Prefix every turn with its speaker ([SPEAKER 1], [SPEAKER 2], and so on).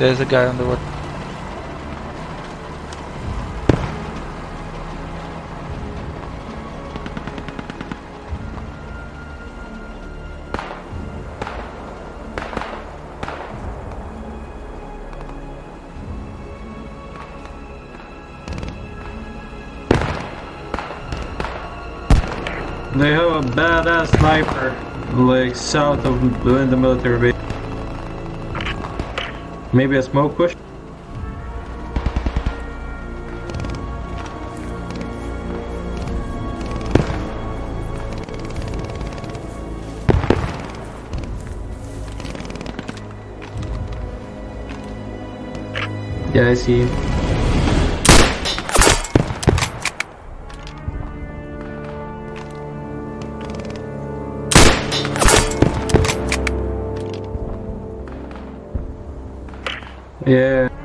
[SPEAKER 1] There's a guy on the wood.
[SPEAKER 2] They have a badass sniper, like south of the military base. Maybe a smoke push? Yeah, I see. Yeah.